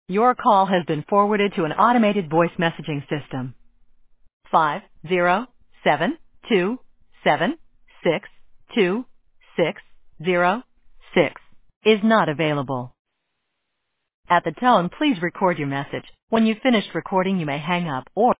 Your call has been forwarded to an automated voice messaging system. 50727626606 is not available. At the tone, please record your message. When you've finished recording, you may hang up or